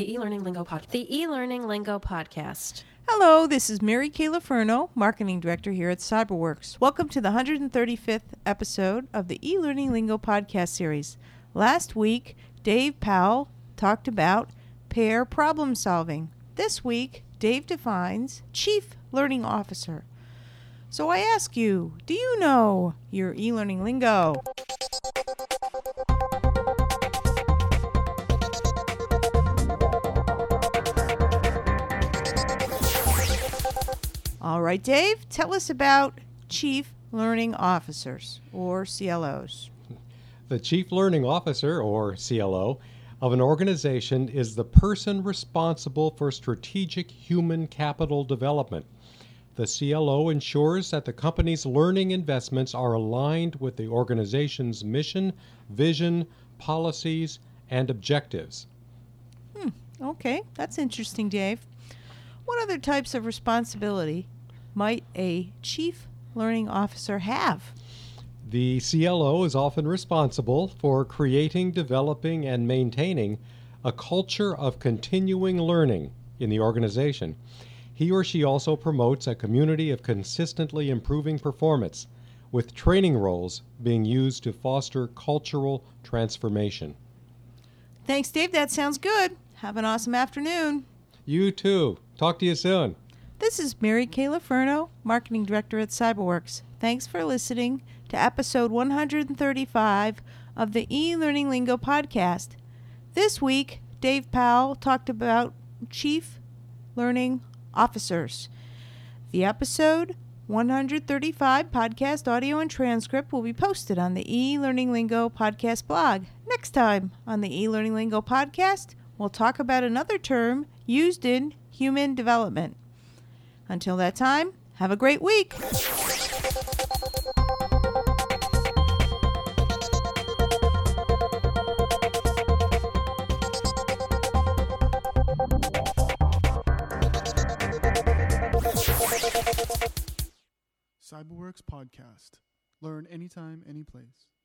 The e-learning lingo podcast. Hello, this is Mary Kay Laferno, Marketing Director here at Cyberworks. Welcome to the 135th episode of the e-learning lingo podcast series. Last week, Dave Powell talked about pair problem solving. This week, Dave defines Chief Learning Officer. So I ask you, do you know your e-learning lingo? All right, Dave, tell us about Chief Learning Officers, or CLOs. The Chief Learning Officer, or CLO, of an organization is the person responsible for strategic human capital development. The CLO ensures that the company's learning investments are aligned with the organization's mission, vision, policies, and objectives. Okay, that's interesting, Dave. What other types of responsibility might a Chief Learning Officer have? The CLO is often responsible for creating, developing, and maintaining a culture of continuing learning in the organization. He or she also promotes a community of consistently improving performance, with training roles being used to foster cultural transformation. Thanks, Dave. That sounds good. Have an awesome afternoon. You too. Talk to you soon. This is Mary Kay Laferno, Marketing Director at Cyberworks. Thanks for listening to episode 135 of the e-learning lingo podcast. This week, Dave Powell talked about Chief Learning Officers. The episode 135 podcast audio and transcript will be posted on the e-learning lingo podcast blog. Next time on the e-learning lingo podcast, we'll talk about another term used in human development. Until that time, have a great week. Cyberworks Podcast. Learn anytime, anyplace.